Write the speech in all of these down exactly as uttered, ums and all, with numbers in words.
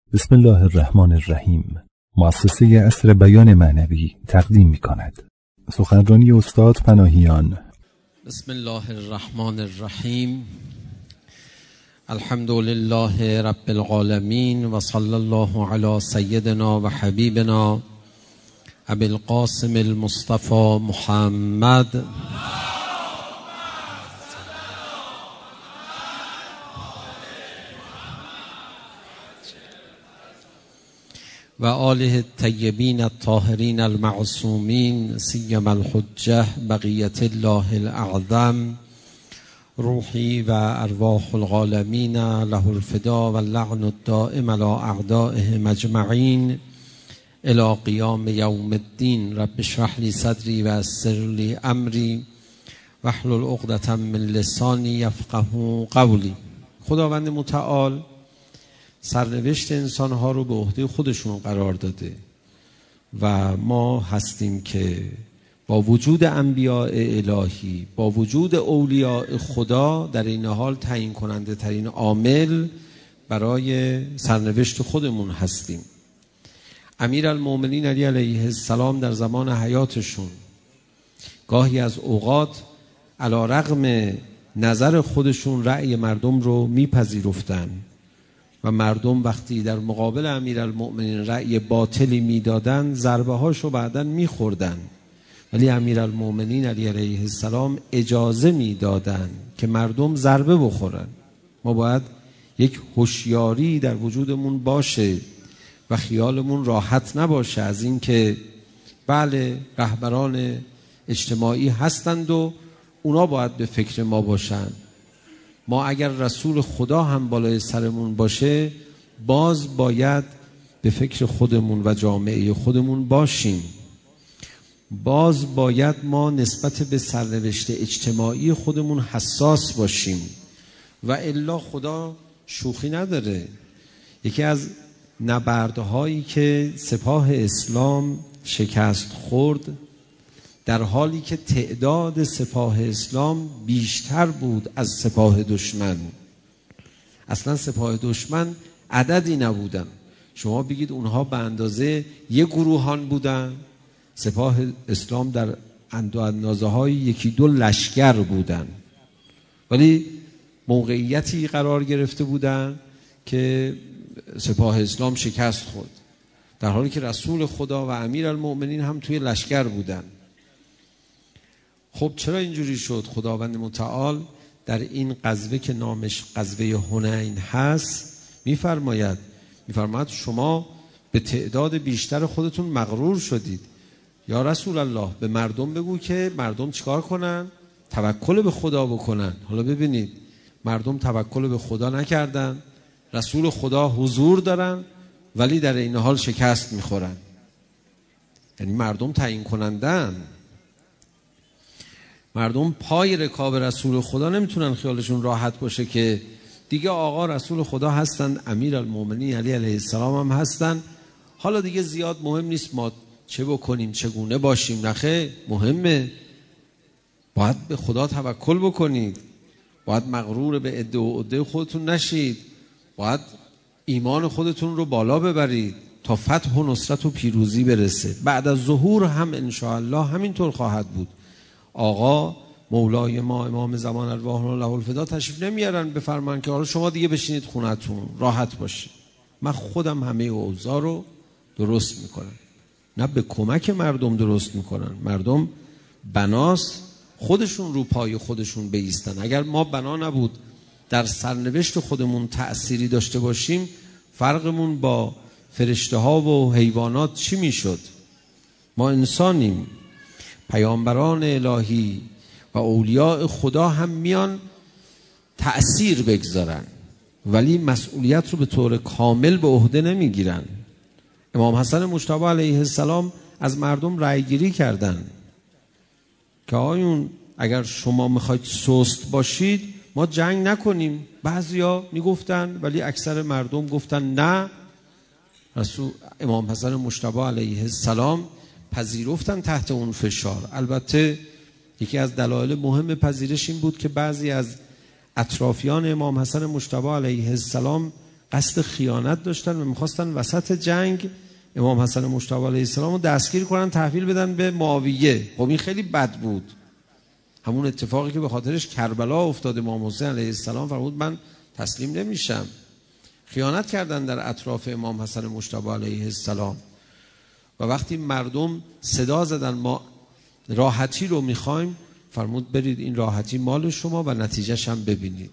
بسم الله الرحمن الرحیم. مؤسسه عصر بیان معنوی تقدیم می کند. سخنرانی استاد پناهیان. بسم الله الرحمن الرحیم. الحمد لله رب العالمین و صلی الله علی سیدنا و حبیبنا ابی القاسم المصطفى محمد و آله الطیبین الطاهرین المعصومین سیما الحجة بقیة الله الاعظم روحی و ارواح العالمین له الفدا و اللعن الدائم علی اعدائهم اجمعین الی قیام یوم الدین. رب اشرح لی صدری و یسر لی امری واحلل عقدة من لسانی یفقهوا قولی. خداوند متعال سرنوشت انسانها رو به عهده خودشون قرار داده و ما هستیم که با وجود انبیاء الهی، با وجود اولیاء خدا، در این حال تعیین کننده ترین عامل برای سرنوشت خودمون هستیم. امیرالمؤمنین علی علیه السلام در زمان حیاتشون گاهی از اوقات علی رغم نظر خودشون رأی مردم رو میپذیرفتن و مردم وقتی در مقابل امیرالمؤمنین رأی باطلی میدادن ضربه هاشو بعداً میخوردن، ولی امیرالمؤمنین علی علیه السلام اجازه میدادن که مردم ضربه بخورن. ما باید یک هوشیاری در وجودمون باشه و خیالمون راحت نباشه از این که بله رهبران اجتماعی هستند و اونا باید به فکر ما باشن. ما اگر رسول خدا هم بالای سرمون باشه باز باید به فکر خودمون و جامعه خودمون باشیم. باز باید ما نسبت به سرنوشت اجتماعی خودمون حساس باشیم و الا خدا شوخی نداره. یکی از نبردهایی که سپاه اسلام شکست خورد در حالی که تعداد سپاه اسلام بیشتر بود از سپاه دشمن. اصلا سپاه دشمن عددی نبودن. شما بگید اونها به اندازه یک گروهان بودن، سپاه اسلام در اندازه های یکی دو لشکر بودن، ولی موقعیتی قرار گرفته بودن که سپاه اسلام شکست خورد، در حالی که رسول خدا و امیرالمؤمنین هم توی لشکر بودن. خب چرا اینجوری شد؟ خداوند متعال در این غزوه که نامش غزوه حنین هست میفرماید میفرماید شما به تعداد بیشتر خودتون مغرور شدید. یا رسول الله به مردم بگو که مردم چیکار کنن؟ توکل به خدا بکنن. حالا ببینید مردم توکل به خدا نکردن، رسول خدا حضور دارن ولی در این حال شکست میخورن. یعنی مردم تعیین کنندن، مردم پای رکاب رسول خدا نمیتونن خیالشون راحت باشه که دیگه آقا رسول خدا هستن، امیرالمؤمنین علی علیه السلام هم هستن، حالا دیگه زیاد مهم نیست ما چه بکنیم چگونه باشیم. نخه مهمه، باید به خدا توکل بکنید، باید مغرور به عده و عده خودتون نشید، باید ایمان خودتون رو بالا ببرید تا فتح و نصرت و پیروزی برسه. بعد از ظهور هم انشاءالله همینطور خواهد بود. آقا مولای ما امام زمان ارواح له الفدا تشریف نمیارن بفرمان که حالا شما دیگه بشینید خونتون راحت باشید، من خودم همه اوضاع رو درست میکنم. نه به کمک مردم درست میکنن، مردم بناس خودشون رو پای خودشون بایستن. اگر ما بنا نبود در سرنوشت خودمون تأثیری داشته باشیم فرقمون با فرشته ها و حیوانات چی میشد؟ ما انسانیم. پیامبران الهی و اولیاء خدا هم میان تأثیر بگذارن ولی مسئولیت رو به طور کامل به عهده نمیگیرن. امام حسن مجتبی علیه السلام از مردم رأی گیری کردن که آیون اگر شما میخواید سست باشید ما جنگ نکنیم. بعضیا میگفتن ولی اکثر مردم گفتن نه. رسول امام حسن مجتبی علیه السلام پذیرفتن تحت اون فشار. البته یکی از دلایل مهم پذیرش این بود که بعضی از اطرافیان امام حسن مجتبی علیه السلام قصد خیانت داشتن و میخواستن وسط جنگ امام حسن مجتبی علیه السلام رو دستگیر کنن، تحویل بدن به معاویه. خب این خیلی بد بود، همون اتفاقی که به خاطرش کربلا افتاد. امام حسین علیه السلام فرمود من تسلیم نمیشم. خیانت کردن در اطراف امام حسن مجتبی علیه السلام و وقتی مردم صدا زدن ما راحتی رو میخوایم، فرمود برید این راحتی مال شما و نتیجهش هم ببینید.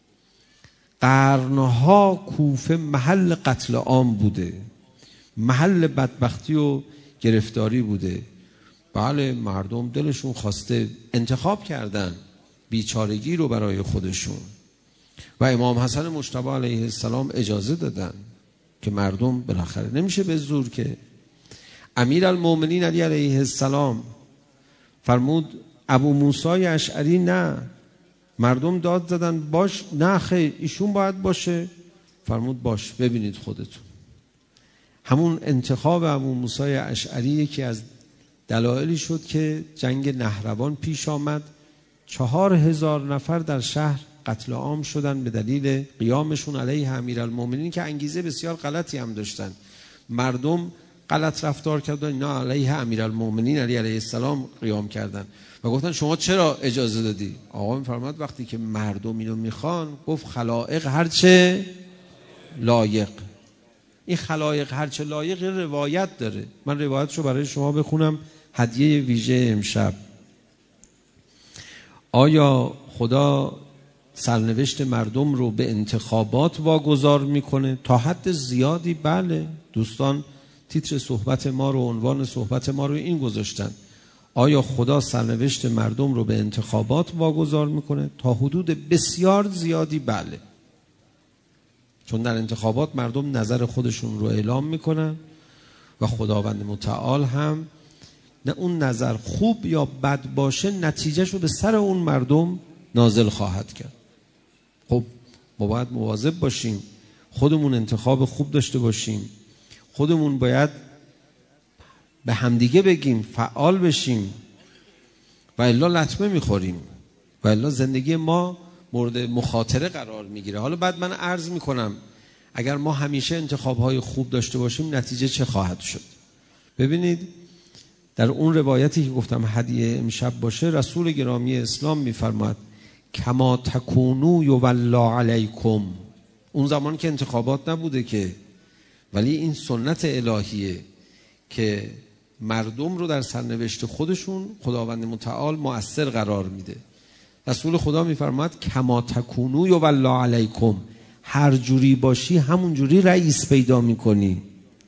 قرنها کوفه محل قتل عام بوده، محل بدبختی و گرفتاری بوده. بله مردم دلشون خواسته، انتخاب کردن بیچارگی رو برای خودشون و امام حسن مجتبی علیه السلام اجازه دادن که مردم بالاخره نمیشه به زور که. امیر المؤمنین علی علیه السلام فرمود ابو موسی اشعری نه، مردم داد زدن باش، نه خیر ایشون باید باشه. فرمود باش ببینید خودتون. همون انتخاب ابو موسی اشعری یکی از دلایلی شد که جنگ نهروان پیش آمد. چهار هزار نفر در شهر قتل عام شدن به دلیل قیامشون علیه امیرالمومنین که انگیزه بسیار غلطی هم داشتن. مردم غلط رفتار کردن، اینا علیه امیرالمومنین علی علیه السلام قیام کردن و گفتن شما چرا اجازه دادی؟ آقا میفرماد وقتی که مردم اینو میخوان، گفت خلائق هرچه لایق. این خلائق هرچه لایق روایت داره، من روایتشو برای شما بخونم هدیه ویژه امشب. آیا خدا سرنوشت مردم رو به انتخابات واگذار میکنه؟ تا حد زیادی بله. دوستان تیتر صحبت ما رو، عنوان صحبت ما رو این گذاشتن، آیا خدا سرنوشت مردم رو به انتخابات واگذار میکنه؟ تا حدود بسیار زیادی بله، چون در انتخابات مردم نظر خودشون رو اعلام میکنن و خداوند متعال هم نه اون نظر خوب یا بد باشه نتیجهش رو به سر اون مردم نازل خواهد کرد. خب ما باید مواظب باشیم، خودمون انتخاب خوب داشته باشیم، خودمون باید به همدیگه بگیم، فعال بشیم و الا لطمه میخوریم و الا زندگی ما مورد مخاطره قرار میگیره. حالا بعد من عرض میکنم اگر ما همیشه انتخابهای خوب داشته باشیم نتیجه چه خواهد شد. ببینید در اون روایتی که گفتم هدیه امشب باشه، رسول گرامی اسلام میفرماد کما تکونو یولا علیکم. اون زمان که انتخابات نبوده که، ولی این سنت الهیه که مردم رو در سرنوشت خودشون خداوند متعال مؤثر قرار میده. رسول خدا میفرماد کما تکونو یولا علیکم، هر جوری باشی همون جوری رئیس پیدا میکنی.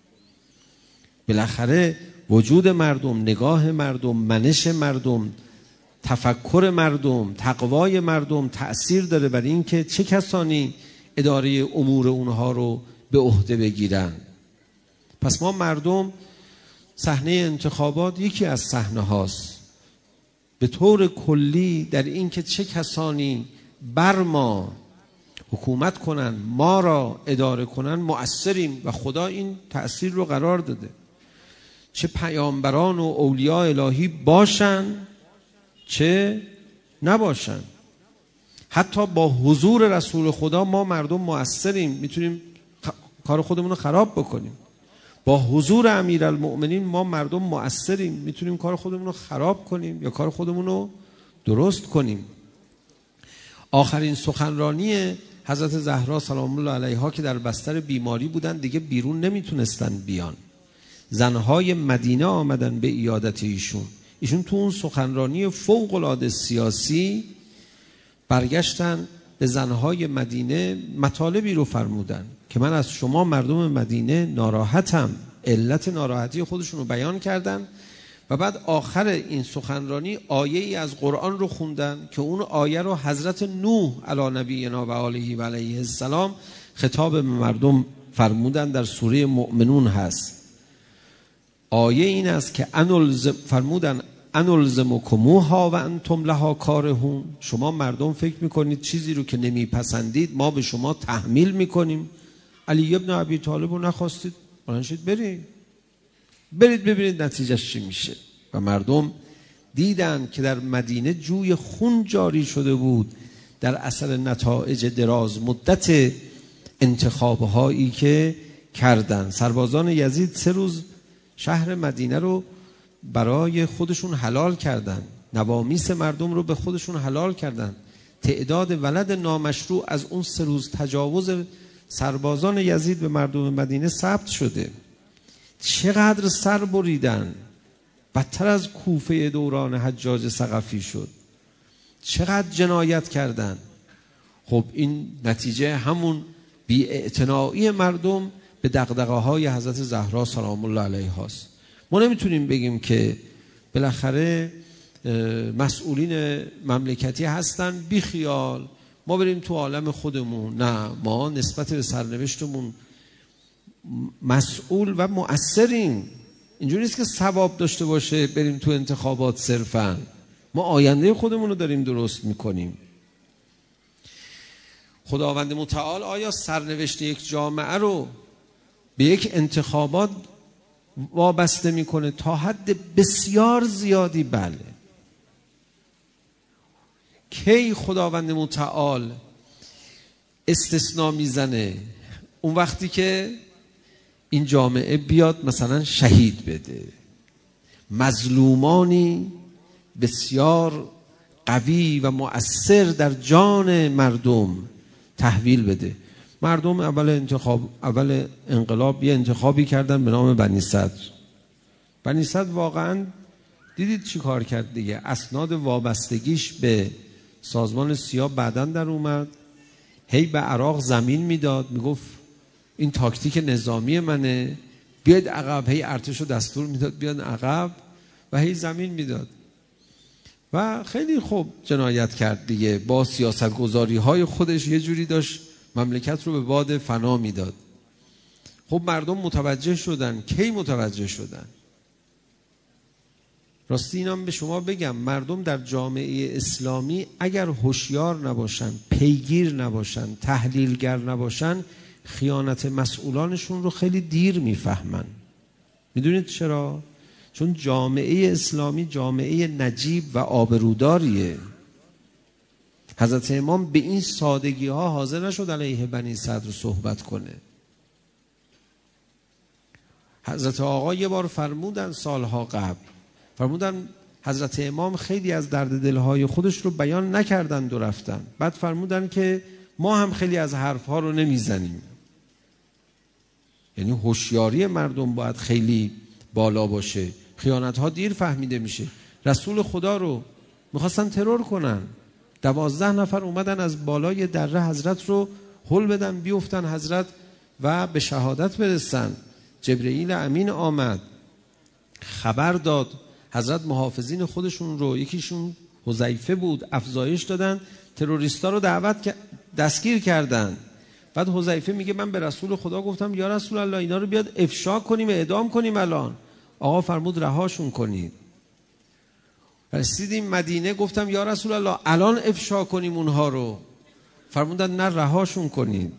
بالاخره وجود مردم، نگاه مردم، منش مردم، تفکر مردم، تقوای مردم تأثیر داره بر این که چه کسانی اداره امور اونها رو به عهده بگیرن. پس ما مردم صحنه انتخابات یکی از صحنه هاست به طور کلی در این که چه کسانی بر ما حکومت کنن، ما را اداره کنن مؤثریم و خدا این تأثیر رو قرار داده. چه پیامبران و اولیاء الهی باشن چه نباشن، حتی با حضور رسول خدا ما مردم مؤثریم، میتونیم کار خودمون رو خراب بکنیم. با حضور امیرالمؤمنین ما مردم مؤثریم، میتونیم کار خودمون رو خراب کنیم یا کار خودمون رو درست کنیم. آخرین سخنرانی حضرت زهرا سلام الله علیها که در بستر بیماری بودن، دیگه بیرون نمیتونستن بیان، زنهای مدینه آمدن به عیادت ایشون. ایشون تو اون سخنرانی فوق العاده سیاسی برگشتن به زنهای مدینه مطالبی رو فرمودن که من از شما مردم مدینه ناراحتم، علت ناراحتی خودشون رو بیان کردن و بعد آخر این سخنرانی آیه ای از قرآن رو خوندن که اون آیه رو حضرت نوح علی نبینا و آله و علیه السلام خطاب به مردم فرمودن، در سوره مؤمنون هست. آیه این است که انلزم فرمودن انلزمکموها و انتم لها کارهون، شما مردم فکر میکنید چیزی رو که نمیپسندید ما به شما تحمیل میکنیم. علی ابن ابی طالب رو نخواستید، بلند برید برید ببینید نتیجهش چی میشه. و مردم دیدن که در مدینه جوی خون جاری شده بود در اثر نتایج دراز مدت انتخاب‌هایی که کردن. سربازان یزید سه روز شهر مدینه رو برای خودشون حلال کردن، نوامیس مردم رو به خودشون حلال کردن. تعداد ولد نامشروع از اون سه روز تجاوز سربازان یزید به مردم مدینه ثبت شده. چقدر سر بریدن، بدتر از کوفه دوران حجاج ثقفی شد. چقدر جنایت کردن. خب این نتیجه همون بی‌اعتنایی مردم به دغدغه‌های حضرت زهرا سلام الله علیها است. ما نمیتونیم بگیم که بالاخره مسئولین مملکتی هستن بی خیال ما بریم تو عالم خودمون. نه، ما نسبت به سرنوشتمون مسئول و مؤثریم. اینجوری نیست که ثواب داشته باشه بریم تو انتخابات صرفا. ما آینده خودمون رو داریم درست میکنیم. خداوند متعال آیا سرنوشت یک جامعه رو به یک انتخابات وابسته میکنه؟ تا حد بسیار زیادی بله. کی خداوند متعال استثناء میزنه؟ اون وقتی که این جامعه بیاد مثلا شهید بده، مظلومانی بسیار قوی و مؤثر در جان مردم تحویل بده. مردم اول انتخاب اول انقلاب یه انتخابی کردن به نام بنی صدر. بنی صدر واقعا دیدید چی کار کرد دیگه. اسناد وابستگیش به سازمان سیاه بعداً در اومد، هی به عراق زمین میداد، میگفت این تاکتیک نظامی منه، بیاید عقب. هی ارتش رو دستور میداد بیاد عقب و هی زمین میداد و خیلی خوب جنایت کرد دیگه. با سیاست گذاری های خودش یه جوری داشت مملکت رو به باد فنا میداد. خب مردم متوجه شدن. کی متوجه شدن؟ راستی اینم به شما بگم، مردم در جامعه اسلامی اگر هوشیار نباشن، پیگیر نباشن، تحلیلگر نباشن، خیانت مسئولانشون رو خیلی دیر میفهمن. میدونید چرا؟ چون جامعه اسلامی جامعه نجیب و آبروداریه. حضرت امام به این سادگی ها حاضر نشد علیه بنی صدر صحبت کنه. حضرت آقا یه بار فرمودن سالها قبل، فرمودن حضرت امام خیلی از درد دلهای خودش رو بیان نکردن و رفتن. بعد فرمودن که ما هم خیلی از حرفها رو نمیزنیم. یعنی هوشیاری مردم باید خیلی بالا باشه. خیانت ها دیر فهمیده میشه. رسول خدا رو میخواستن ترور کنن، دوازده نفر اومدن از بالای دره حضرت رو هل بدن بیفتن حضرت و به شهادت برسن. جبرئیل امین آمد خبر داد، حضرت محافظین خودشون رو، یکیشون حذیفه بود، افزایش دادن، تروریستا رو دعوت دستگیر کردن. بعد حذیفه میگه من به رسول خدا گفتم یا رسول الله اینا رو بیاد افشا کنیم اعدام کنیم. الان آقا فرمود رهاشون کنید. رسیدیم مدینه، گفتم یا رسول الله الان افشا کنیم اونها رو. فرمودن نه رهاشون کنید.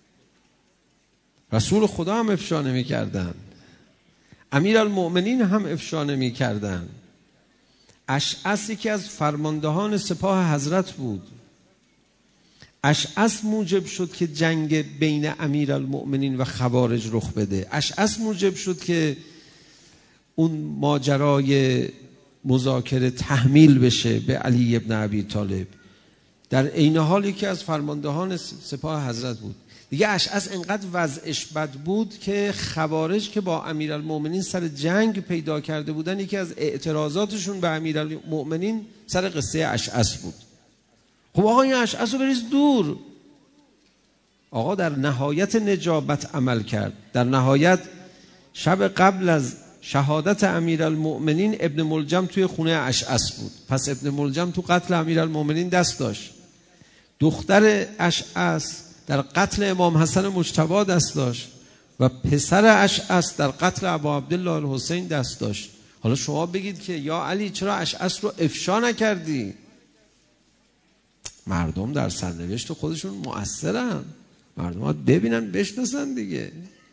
رسول خدا هم افشا نمی کردن، امیرالمؤمنین هم افشا نمی کردن. اشعث یکی از فرماندهان سپاه حضرت بود. اشعث موجب شد که جنگ بین امیرالمؤمنین و خوارج رخ بده. اشعث موجب شد که اون ماجرای مذاکره تحمیل بشه به علی ابن ابی طالب. در عین حال یکی از فرماندهان سپاه حضرت بود. دیگه اشعث انقدر وضعش بد بود که خوارج که با امیرالمؤمنین سر جنگ پیدا کرده بودن، یکی از اعتراضاتشون به امیرالمؤمنین سر قصه اشعث بود. خب آقا این اشعث رو بریز دور. آقا در نهایت نجابت عمل کرد. در نهایت شب قبل از شهادت امیرالمؤمنین ابن ملجم توی خونه اشعث بود. پس ابن ملجم تو قتل امیرالمؤمنین دست داشت. دختر اشعث در قتل امام حسن مجتبی دست داشت و پسر اشعث در قتل ابا عبدالله الحسین دست داشت. حالا شما بگید که یا علی چرا اشعث رو افشا نکردی؟ مردم در سرنوشت خودشون مؤثرن. مردم ها ببینن بشناسن دیگه.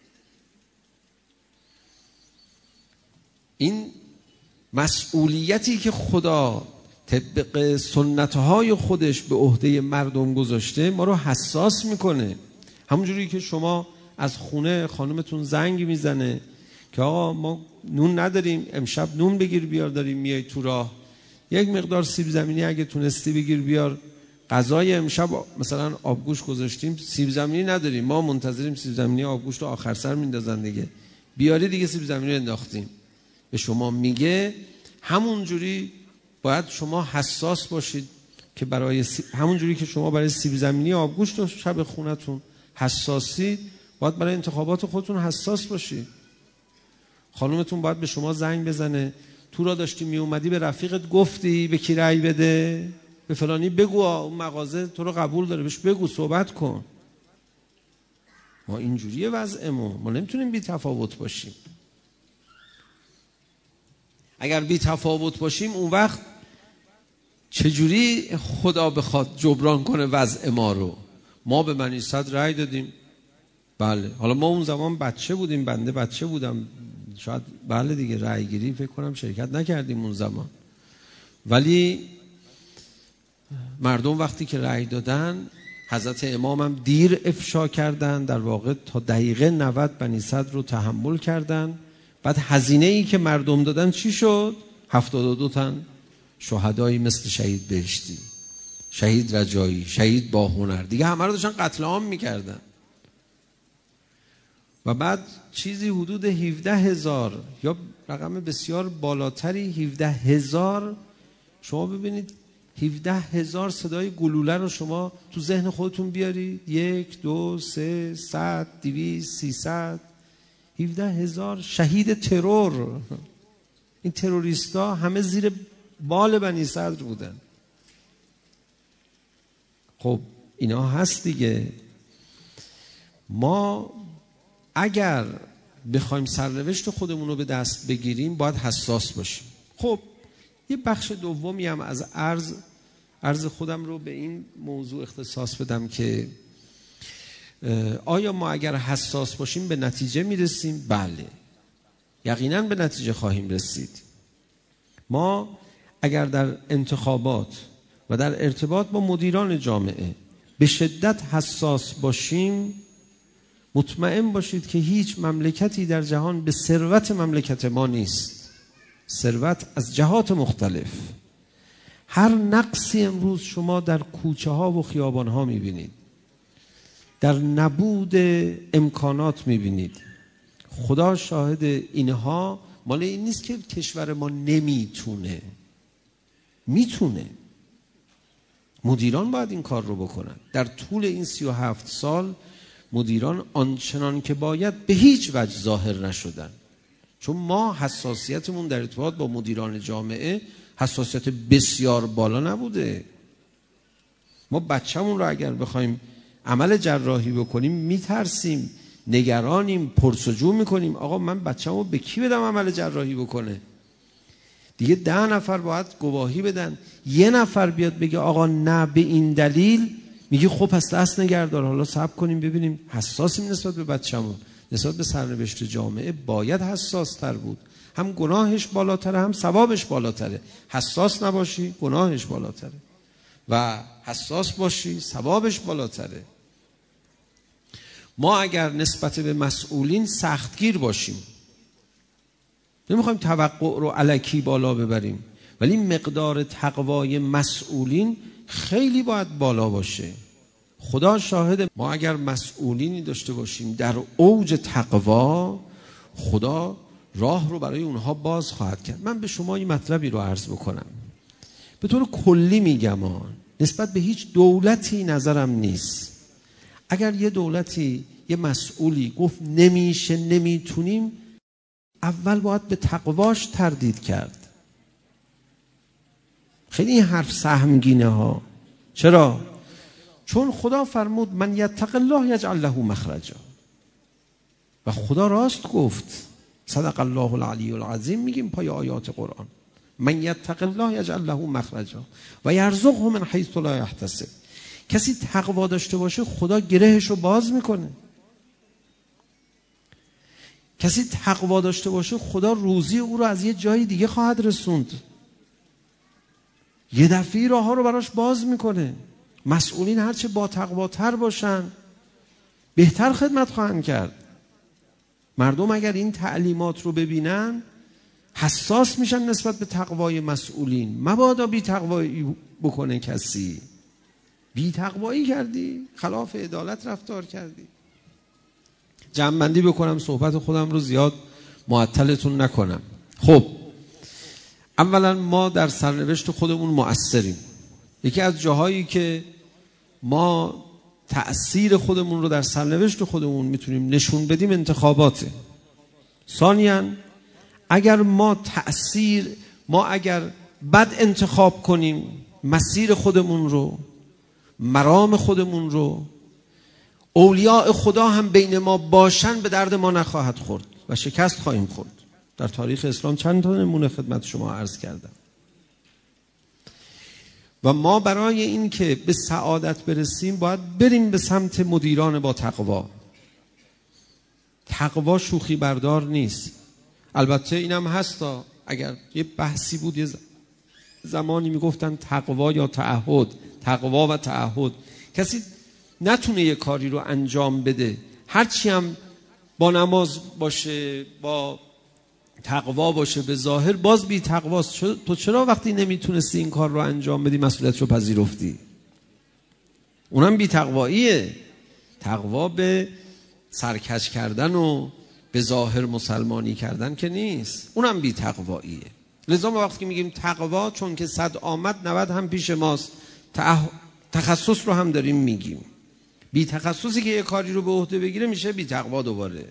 این مسئولیتی که خدا طبق سنتهای خودش به عهده مردم گذاشته ما رو حساس میکنه. همونجوری که شما از خونه خانمتون زنگ میزنه که آقا ما نون نداریم، امشب نون بگیر بیار، داریم میای تو راه، یک مقدار سیب زمینی اگه تونستی بگیر بیار، غذای امشب مثلا آبگوشت گذاشتیم سیب زمینی نداریم، ما منتظریم سیب زمینی آبگوشت رو آخر سر میندازن دیگه، بیاری دیگه سیب زمینی انداختیم. به شما میگه همونجوری باید شما حساس باشید که برای سی... همونجوری که شما برای سیب زمینی آبگوشت و شب خونتون حساسی، باید برای انتخابات خودتون حساس باشید. خانومتون باید به شما زنگ بزنه، تو را داشتی می اومدی به رفیقت گفتی به کی رأی بده؟ به فلانی بگو اون مغازه تو رو قبول داره، بهش بگو، صحبت کن. ما اینجوریه وضعمون، ما نمیتونیم بی تفاوت باشیم. اگر بی تفاوت باشیم اون وقت چجوری خدا بخواد جبران کنه وضع ما رو؟ ما به بنی صدر رأی دادیم، بله، حالا ما اون زمان بچه بودیم، بنده بچه بودم، شاید بله دیگه رأی گیری فکر کنم شرکت نکردیم اون زمان، ولی مردم وقتی که رأی دادن حضرت امام هم دیر افشا کردن، در واقع تا دقیقه نود بنی صدر رو تحمل کردن. بعد هزینه ای که مردم دادن چی شد؟ هفتاد و دو تن شهدایی مثل شهید بهشتی، شهید رجایی، شهید با هنر، دیگه همه رو داشتن قتل عام میکردن. و بعد چیزی حدود هفده هزار یا رقم بسیار بالاتری، هفده هزار، شما ببینید هفده هزار صدای گلوله رو شما تو ذهن خودتون بیارید، یک دو سه صد دویست سیصد، هفده هزار شهید ترور. این تروریستا همه زیر بال بنی صدر بودن. خب اینا هست دیگه. ما اگر بخوایم سرنوشت خودمون رو به دست بگیریم باید حساس باشیم. خب یه بخش دومی هم از عرض عرض خودم رو به این موضوع اختصاص بدم که آیا ما اگر حساس باشیم به نتیجه میرسیم؟ بله، یقینا به نتیجه خواهیم رسید. ما اگر در انتخابات و در ارتباط با مدیران جامعه به شدت حساس باشیم، مطمئن باشید که هیچ مملکتی در جهان به ثروت مملکت ما نیست. ثروت از جهات مختلف، هر نقصی امروز شما در کوچه ها و خیابان ها میبینید، در نبود امکانات میبینید. خدا شاهد اینها مال این نیست که کشور ما نمیتونه، میتونه. مدیران باید این کار رو بکنن. در طول این سی و هفت سال مدیران آنچنان که باید به هیچ وجه ظاهر نشدن، چون ما حساسیتمون در ارتباط با مدیران جامعه حساسیت بسیار بالا نبوده. ما بچه‌مون رو اگر بخوایم عمل جراحی بکنیم میترسیم، نگرانیم، پرسجو میکنیم آقا من بچه‌مو به کی بدم عمل جراحی بکنه؟ دیگه ده نفر باید گواهی بدن، یه نفر بیاد بگه آقا نه به این دلیل، میگی خب پس دست نگردار، حالا صبر کنیم ببینیم. حساسیم نسبت به بچه‌مون، نسبت به سرنوشت جامعه باید حساس تر بود. هم گناهش بالاتره هم ثوابش بالاتره. حساس نباشی گناهش بالاتره و حساس باشی ثوابش بالاتره. ما اگر نسبت به مسئولین سختگیر باشیم، نمیخوایم توقع رو الکی بالا ببریم، ولی مقدار تقوای مسئولین خیلی باید بالا باشه. خدا شاهد، ما اگر مسئولینی داشته باشیم در اوج تقوا، خدا راه رو برای اونها باز خواهد کرد. من به شما این مطلبی رو عرض بکنم، به طور کلی میگم آن نسبت به هیچ دولتی نظرم نیست. اگر یه دولتی یه مسئولی گفت نمیشه نمیتونیم، اول باید به تقواش تردید کرد. خیلی این حرف سهمگینه ها. چرا؟ چون خدا فرمود من یتق الله یجعل له مخرجا، و خدا راست گفت. صدق الله العلی العظیم میگیم پای آیات قرآن، من یتق الله یجعل له مخرجا و یرزقه من حیث لا یحتسب. کسی تقوا داشته باشه خدا گرهش رو باز میکنه. کسی تقوا داشته باشه خدا روزی او رو از یه جای دیگه خواهد رسوند، یه دفعه راه ها رو براش باز میکنه. مسئولین هرچه با تقوا تر باشن بهتر خدمت خواهند کرد. مردم اگر این تعلیمات رو ببینن حساس میشن نسبت به تقوای مسئولین. مبادا بی تقوایی بکنه کسی. بی تقوایی کردی، خلاف عدالت رفتار کردی. جمع‌بندی بکنم صحبت خودم رو زیاد معطلتون نکنم. خب اولا ما در سرنوشت خودمون مؤثریم. یکی از جاهایی که ما تأثیر خودمون رو در سرنوشت خودمون میتونیم نشون بدیم انتخاباته. ثانیاً اگر ما تأثیر ما اگر بد انتخاب کنیم مسیر خودمون رو، مرام خودمون رو، اولیاء خدا هم بین ما باشن به درد ما نخواهد خورد و شکست خواهیم خورد. در تاریخ اسلام چند تا نمونه خدمت شما عرض کردم. و ما برای این که به سعادت برسیم باید بریم به سمت مدیران با تقوا. تقوا شوخی بردار نیست. البته اینم هستا، اگر یه بحثی بود یه زمانی میگفتن تقوا یا تعهد، تقوا و تعهد. کسی نتونه یه کاری رو انجام بده هرچی هم با نماز باشه، با تقوا باشه، به ظاهر باز بی تقواست. تو چرا وقتی نمیتونستی این کار رو انجام بدی مسئولیت رو پذیرفتی؟ اونم بی تقواییه. تقوا به سرکش کردن و به ظاهر مسلمانی کردن که نیست، اونم بی تقواییه. لذا ما وقتی میگیم تقوا چون که صد آمد نود هم پیش ماست، تخصص رو هم داریم میگیم. بی تخصصی که یه کاری رو به عهده بگیره میشه بی تقوا دوباره.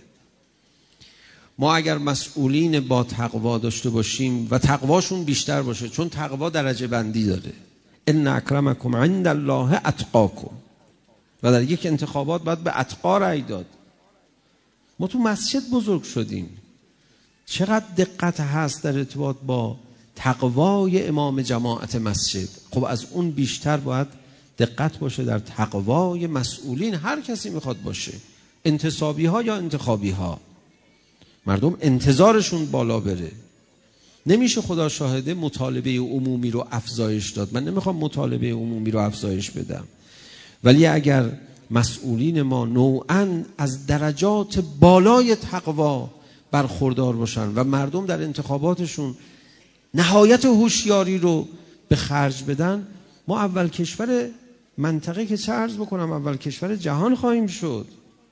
ما اگر مسئولین با تقوا داشته باشیم و تقواشون بیشتر باشه، چون تقوا درجه بندی داره، ان اکرمکم عند الله اتقاکم، و در یک انتخابات باید به اتقا رأی داد. ما تو مسجد بزرگ شدیم، چقدر دقت هست در ارتباط با تقوای امام جماعت مسجد. خب از اون بیشتر باید دقت باشه در تقوای مسئولین، هر کسی میخواد باشه، انتصابی ها یا انتخابی ها. مردم انتظارشون بالا بره. نمیشه خدا شاهده مطالبه عمومی رو افزایش داد. من نمیخوام مطالبه عمومی رو افزایش بدم، ولی اگر مسئولین ما نوعاً از درجات بالای تقوا برخوردار باشن و مردم در انتخاباتشون نهایت هوشیاری رو به خرج بدن، ما اول کشور منطقه که چه عرض بکنم اول کشور جهان خواهیم شد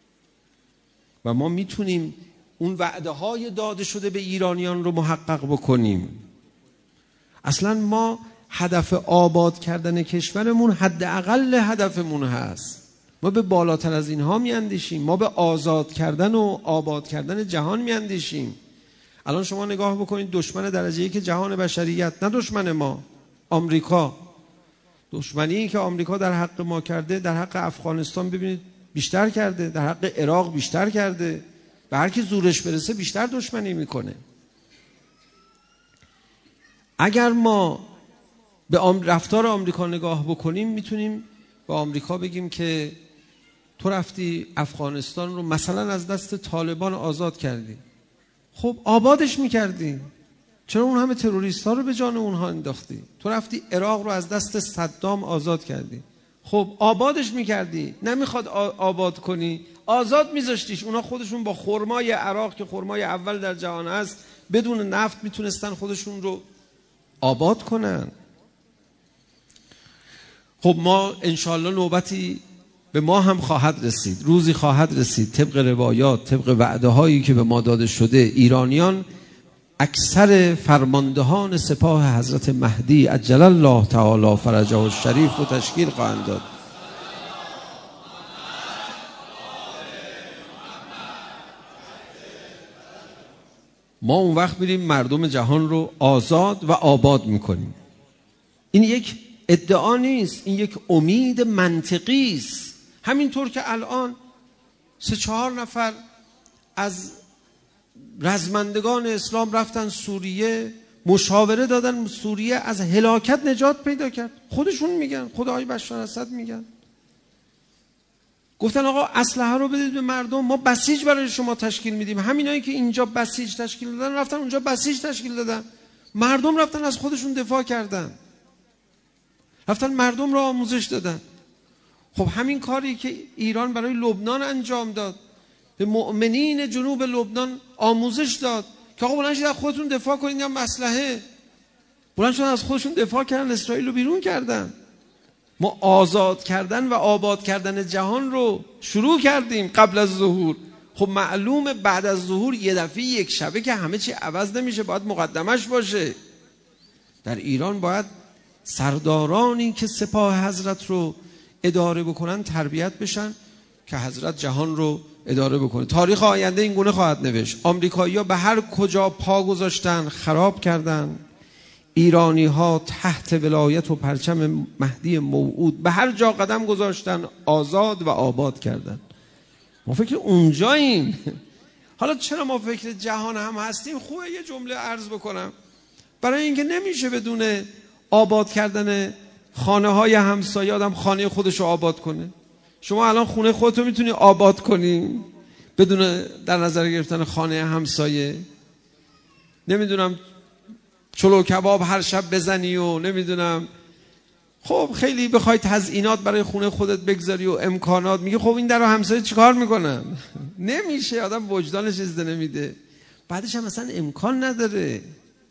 و ما میتونیم اون وعده های داده شده به ایرانیان رو محقق بکنیم. اصلا ما هدف آباد کردن کشورمون حداقل هدفمون هست. ما به بالاتر از اینها میاندیشیم. ما به آزاد کردن و آباد کردن جهان میاندیشیم. الان شما نگاه بکنید، دشمن درجه یک جهان بشریت، نه دشمن ما، آمریکا. دشمنی که آمریکا در حق ما کرده در حق افغانستان ببینید بیشتر کرده، در حق عراق بیشتر کرده. به هر کی زورش برسه بیشتر دشمنی میکنه. اگر ما به رفتار آمریکا نگاه بکنیم میتونیم به آمریکا بگیم که تو رفتی افغانستان رو مثلا از دست طالبان آزاد کردی، خب آبادش میکردی، چرا اون همه تروریست ها رو به جان اونها انداختی؟ تو رفتی عراق رو از دست صدام آزاد کردی، خب آبادش میکردی. نمیخواد آباد کنی، آزاد میذاشتیش. اونا خودشون با خرمای عراق که خرمای اول در جهان هست بدون نفت میتونستن خودشون رو آباد کنن. خب ما انشالله نوبتی به ما هم خواهد رسید، روزی خواهد رسید طبق روایات، طبق وعده هایی که به ما داده شده، ایرانیان اکثر فرماندهان سپاه حضرت مهدی عجل الله تعالی فرجه الشریف رو تشکیل خواهند داد. ما اون وقت میریم مردم جهان رو آزاد و آباد میکنیم. این یک ادعا نیست، این یک امید منطقی است. همینطور که الان سه چهار نفر از رزمندگان اسلام رفتن سوریه، مشاوره دادن، سوریه از هلاکت نجات پیدا کرد. خودشون میگن، خدای بشار اسد میگن، گفتن آقا اسلحه رو بدید به مردم، ما بسیج برای شما تشکیل میدیم. همینایی که اینجا بسیج تشکیل دادن رفتن اونجا بسیج تشکیل دادن. مردم رفتن از خودشون دفاع کردن، رفتن مردم رو آموزش دادن. خب همین کاری که ایران برای لبنان انجام داد، به مؤمنین جنوب لبنان آموزش داد که آقا بلند شید از خودتون دفاع کنید، یا مسلحه بلند شدن از خودشون دفاع کردن، اسرائیل رو بیرون کردن. ما آزاد کردن و آباد کردن جهان رو شروع کردیم قبل از ظهور. خب معلومه بعد از ظهور یه دفعه یک شبه که همه چی عوض نمیشه، باید مقدمش باشه. در ایران باید سردارانی که سپاه حضرت رو اداره بکنن تربیت بشن که حضرت جهان رو اداره بکنه. تاریخ آینده این گونه خواهد نوشت. آمریکایی‌ها به هر کجا پا گذاشتن خراب کردن، ایرانی ها تحت ولایت و پرچم مهدی موعود به هر جا قدم گذاشتن آزاد و آباد کردن. ما فکر اونجاییم. حالا چرا ما فکر جهان هم هستیم؟ خوبه یه جمله عرض بکنم. برای اینکه نمیشه بدون آباد کردن خانه های همسایه آدم خانه خودش رو آباد کنه. شما الان خونه خودتو میتونی آباد کنی بدون در نظر گرفتن خانه همسایه؟ نمیدونم چلو کباب هر شب بزنی و نمیدونم خب خیلی بخوای تزیینات برای خونه خودت بگذاری و امکانات، میگه خب این در همسایه چیکار میکنن؟ نمیشه، آدم وجدانش اجازه نمیده. بعدش هم مثلا امکان نداره.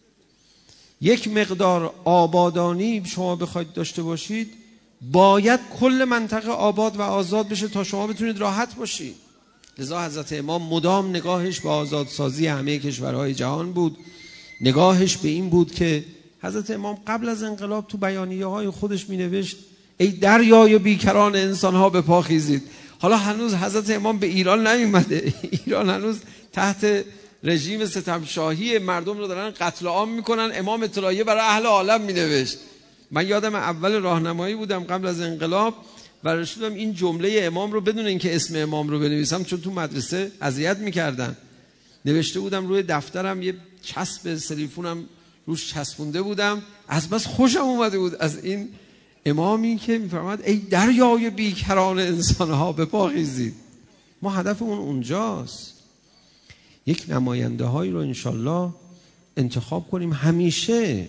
یک مقدار آبادانی شما بخواید داشته باشید باید کل منطقه آباد و آزاد بشه تا شما بتونید راحت باشید. لذا حضرت امام مدام نگاهش به آزادسازی همه کشورهای جهان بود. نگاهش به این بود که حضرت امام قبل از انقلاب تو بیانیه های خودش می نوشت ای دریای بیکران انسان ها به پا خیزید. حالا هنوز حضرت امام به ایران نیومده، ایران هنوز تحت رژیم ستمشاهی، مردم رو دارن قتل عام میکنن. امام اطلاعیه برای اهل عالم می نوشت. من یادم اول راهنمایی بودم قبل از انقلاب و رسیدم این جمله امام رو بدون اینکه اسم امام رو بنویسم، چون تو مدرسه اذیت میکردن، نوشته بودم روی دفترم، یه چسب سلیفونم روش چسبونده بودم. از بس خوشم اومده بود از این امامی که میفرماد ای دریای بیکران انسانها به پا خیزید. ما هدفمون اونجاست. یک نماینده هایی رو انشالله انتخاب کنیم همیشه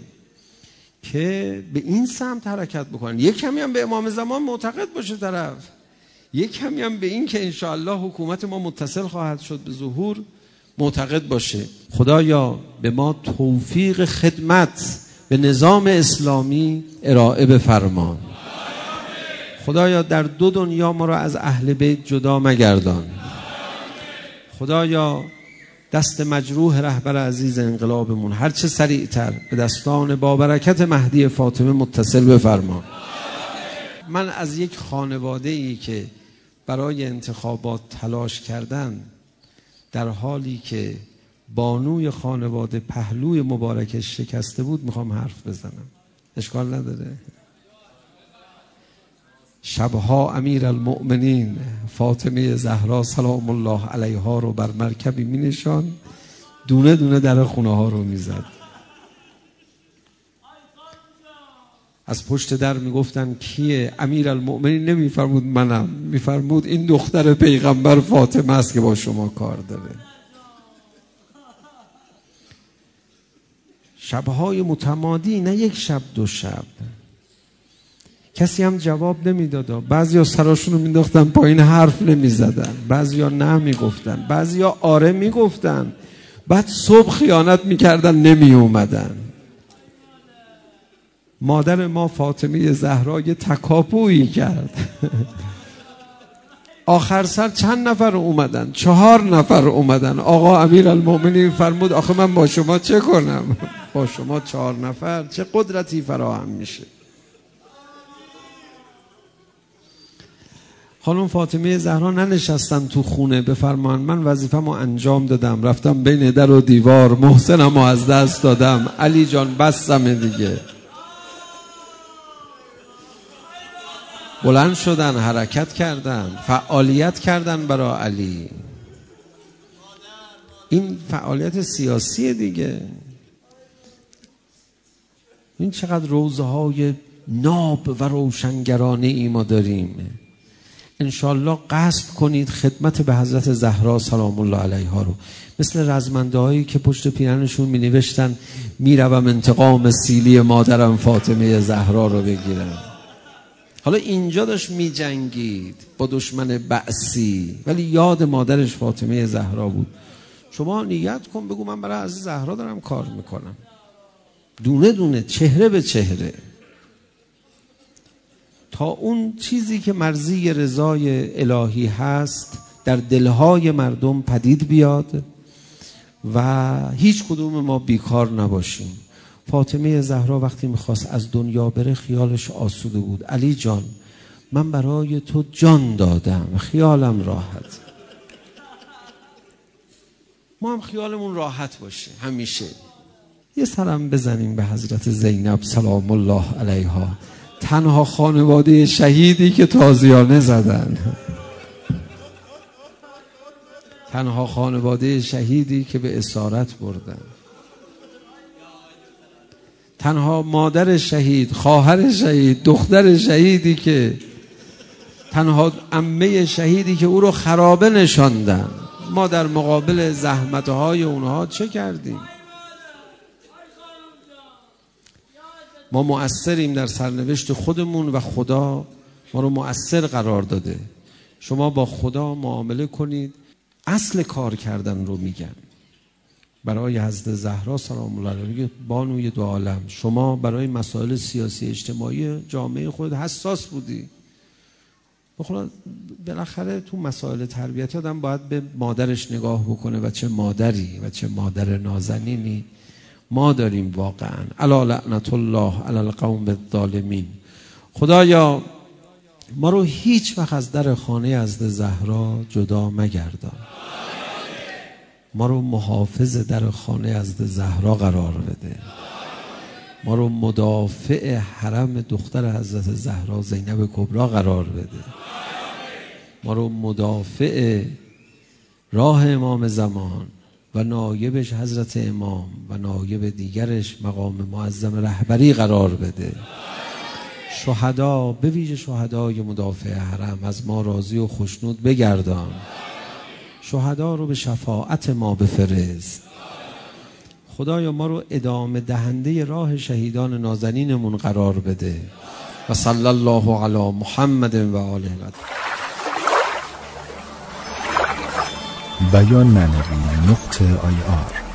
که به این سمت حرکت بکنن. یک کمی هم به امام زمان معتقد باشه طرف، یک کمی هم به این که انشالله حکومت ما متصل خواهد شد به ظهور معتقد باشه. خدایا به ما توفیق خدمت به نظام اسلامی ارائه بفرما. خدایا در دو دنیا ما را از اهل بیت جدا مگردان. خدایا دست مجروح رهبر عزیز انقلابمون هر چه سریعتر به دستان با برکت مهدی فاطمه متصل بفرما. من از یک خانواده ای که برای انتخابات تلاش کردن در حالی که بانوی خانواده پهلوی مبارکش شکسته بود میخوام حرف بزنم. اشکال نداره؟ شبها امیر المؤمنین فاطمه زهرا سلام الله علیها رو بر مرکبی می نشان، دونه دونه در خونه ها رو می زد. از پشت در می گفتن کیه؟ امیر المؤمنین نمی فرمود منم، می فرمود این دختر پیغمبر فاطمه است که با شما کار داره. شبهای متمادی، نه یک شب دو شب. کسی هم جواب نمیداد. بعضیا سراشون رو مینداختن پایین حرف نمیزدن، بعضیا نه میگفتن، بعضیا آره میگفتن، بعد صبح خیانت میکردن نمی اومدن. مادر ما فاطمه زهرا یه تکاپویی کرد. آخر سر چند نفر اومدن؟ چهار نفر اومدن. آقا امیر المؤمنین فرمود آخه من با شما چه کنم؟ با شما چهار نفر چه قدرتی فراهم میشه؟ خانم فاطمه زهرا ننشستن تو خونه بفرمان من وظیفه‌مو انجام دادم، رفتم بین در و دیوار، محسنمو از دست دادم، علی جان بسمه دیگه. بلند شدن، حرکت کردن، فعالیت کردن برای علی. این فعالیت سیاسی دیگه. این چقدر روزهای ناب و روشنگرانه ای ما داریم. انشالله قصد کنید خدمت به حضرت زهرا سلام الله علیها رو، مثل رزمنده هایی که پشت پیرنشون می نوشتن می روم انتقام سیلی مادرم فاطمه زهرا رو بگیرم. حالا اینجا داشت می جنگید با دشمن بعثی، ولی یاد مادرش فاطمه زهرا بود. شما نیت کن بگو من برای عزیز زهرا دارم کار میکنم، دونه دونه، چهره به چهره، تا اون چیزی که مرضی رضای الهی هست در دلهای مردم پدید بیاد و هیچ کدوم ما بیکار نباشیم. فاطمه زهرا وقتی میخواست از دنیا بره خیالش آسوده بود. علی جان من برای تو جان دادم، خیالم راحت. ما هم خیالمون راحت باشه همیشه. یه سلام بزنیم به حضرت زینب سلام الله علیها، تنها خانواده شهیدی که تازیانه زدن، تنها خانواده شهیدی که به اسارت بردن، تنها مادر شهید، خواهر شهید، دختر شهیدی که، تنها عمه شهیدی که او رو خرابه نشاندن. ما در مقابل زحمتهای اونها چه کردیم؟ ما مؤثریم در سرنوشت خودمون و خدا ما رو مؤثر قرار داده. شما با خدا معامله کنید. اصل کار کردن رو میگن. برای حضرت زهرا سلام الله علیها بانوی دو عالم، شما برای مسائل سیاسی اجتماعی جامعه خود حساس بودی. بخدا بالاخره تو مسائل تربیتی آدم باید به مادرش نگاه بکنه و چه مادری و چه مادر نازنینی ما داریم واقعا. الا لعنت الله علی القوم الظالمین. خدایا ما رو هیچ وقت از در خانه حضرت زهرا جدا مگردان. ما رو محافظ در خانه حضرت زهرا قرار بده. ما رو مدافع حرم دختر حضرت زهرا زینب کبرا قرار بده. ما رو مدافع راه امام زمان و نایبش حضرت امام و نایب دیگرش مقام معظم رهبری قرار بده. شهدا به ویژه شهدای مدافع حرم از ما راضی و خوشنود بگردان. شهدا رو به شفاعت ما بفرست. خدایا ما رو ادامه دهنده راه شهیدان نازنینمون قرار بده. و صلی الله علی محمد و آله. بیان معنوی نقطه آی آر